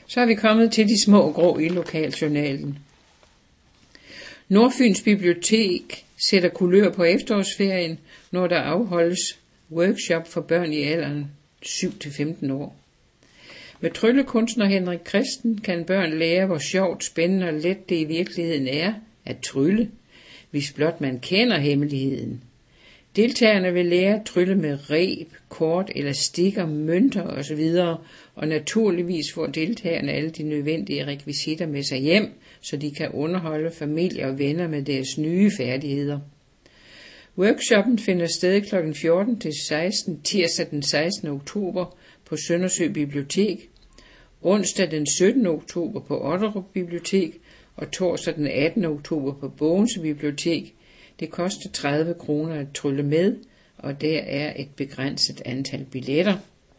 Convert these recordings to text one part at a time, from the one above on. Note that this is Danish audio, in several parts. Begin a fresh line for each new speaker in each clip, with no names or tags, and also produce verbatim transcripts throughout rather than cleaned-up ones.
Så er vi kommet til de små grå i lokaljournalen. Nordfyns Bibliotek sætter kulør på efterårsferien, når der afholdes workshop for børn i alderen syv til femten år. Med tryllekunstner Henrik Christen kan børn lære, hvor sjovt, spændende og let det i virkeligheden er at trylle, hvis blot man kender hemmeligheden. Deltagerne vil lære at trylle med reb, kort, elastikker, mønter osv., og naturligvis får deltagerne alle de nødvendige rekvisitter med sig hjem, så de kan underholde familie og venner med deres nye færdigheder. Workshoppen finder sted klokken fjorten til seksten tirsdag den sekstende oktober på Søndersø Bibliotek, onsdag den syttende oktober på Otterup Bibliotek og torsdag den attende oktober på Bogense Bibliotek. Det koster tredive kroner at trylle med, og der er et begrænset antal billetter.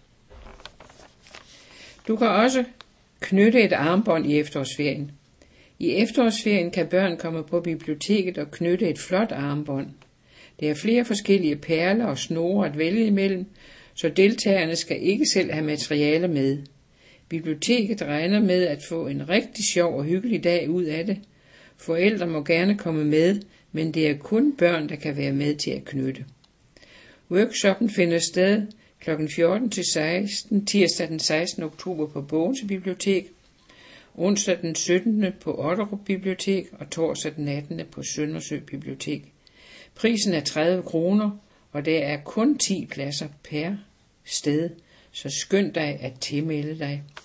Du kan også knytte et armbånd i efterårsferien. I efterårsferien kan børn komme på biblioteket og knytte et flot armbånd. Der er flere forskellige perler og snore at vælge imellem, så deltagerne skal ikke selv have materiale med. Biblioteket regner med at få en rigtig sjov og hyggelig dag ud af det. Forældre må gerne komme med, men det er kun børn, der kan være med til at knytte. Workshoppen finder sted klokken fjorten til seksten tirsdag den sekstende oktober på Bogense Bibliotek, onsdag den syttende på Otterup Bibliotek og torsdag den attende på Søndersø Bibliotek. Prisen er tredive kroner, og der er kun ti pladser per sted, så skynd dig at tilmelde dig.